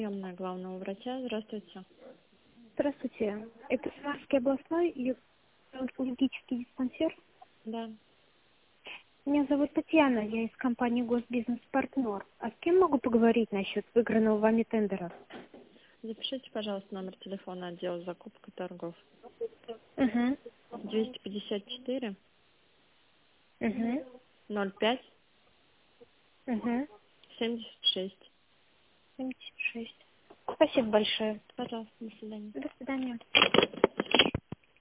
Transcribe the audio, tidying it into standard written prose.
Приемная главного врача. Здравствуйте. Здравствуйте. Это Самарский областной стоматологический диспансер. Да. Меня зовут Татьяна, я из компании Госбизнес Партнер. А с кем могу поговорить насчет выигранного вами тендера? Запишите, пожалуйста, номер телефона отдела закупок и торгов. Угу. 254 Угу. 05 Угу. 76. 76. Спасибо большое. Пожалуйста, до свидания. До свидания.